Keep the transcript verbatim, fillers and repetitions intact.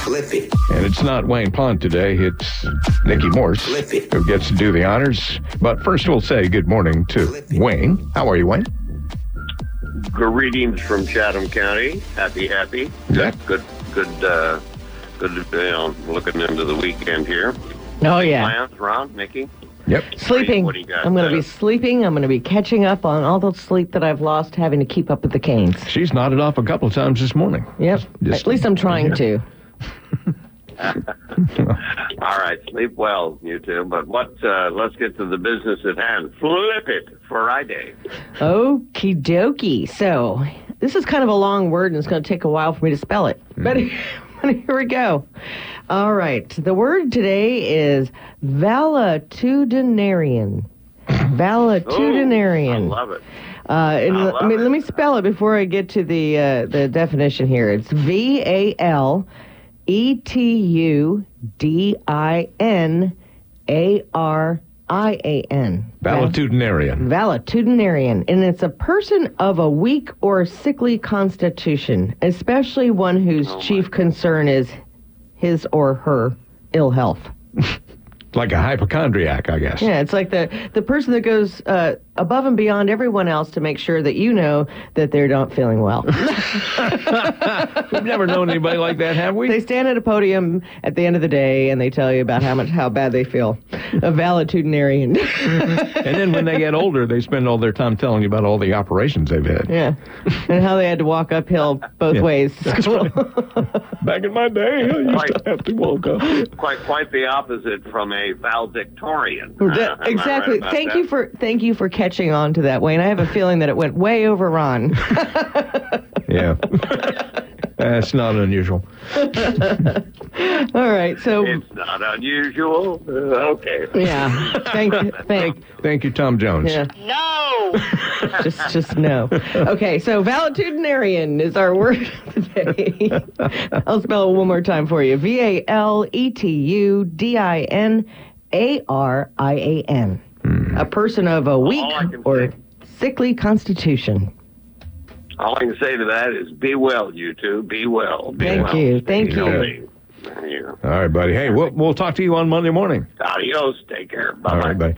Flip it. And it's not Wayne Pond today, it's Nikki Morse Flip it. who gets to do the honors. But first we'll say good morning to Wayne. How are you, Wayne? Greetings from Chatham County. Happy, happy. Yeah. Good, good, uh, good, you know, looking into the weekend here. Oh, yeah. Plans, Ron, Nikki? Yep. Sleeping. What do you got I'm going to there? be sleeping. I'm going to be catching up on all the sleep that I've lost having to keep up with the Canes. She's nodded off a couple of times this morning. Yep. Just- At least I'm trying to. All right, sleep well, you two. But what? Uh, let's get to the business at hand. Flip it, Friday. Okie dokie. So, this is kind of a long word, and it's going to take a while for me to spell it. But, but here we go. All right. The word today is valetudinarian. Valetudinarian. I love it. Uh, and I l- love I mean, it. let me spell it before I get to the uh, the definition here. It's V A L E T U D I N A R I A N. Valetudinarian. Valetudinarian. And it's a person of a weak or sickly constitution, especially one whose Oh, my chief concern is his or her ill health. Like a hypochondriac, I guess. Yeah, it's like the, the person that goes uh, above and beyond everyone else to make sure that you know that they're not feeling well. We've never known anybody like that, have we? They stand at a podium at the end of the day and they tell you about how much how bad they feel. A valetudinarian. And then when they get older, they spend all their time telling you about all the operations they've had. Yeah. And how they had to walk uphill both Yeah. ways. Back in my day, I used to have to walk up. Quite, quite the opposite from a valedictorian. Well, Uh, that- am I exactly. right about Thank that? you for thank you for catching on to that, Wayne. I have a feeling that it went way over Ron. Yeah. That's not unusual. All right. So It's not unusual. Uh, okay. yeah. Thank you. Thank Thank you, Tom Jones. yeah. No. Just just no. Okay, so valetudinarian is our word today. I'll spell it one more time for you. V A L E T U D I N A R I A N. A person of a weak All I can or say- sickly constitution. All I can say to that is be well, you two. Be well. Be Thank well. you, Stay thank you. healthy. There you go. All right, buddy. Hey, we'll, we'll talk to you on Monday morning. Adios. Take care. Bye-bye. All right, buddy.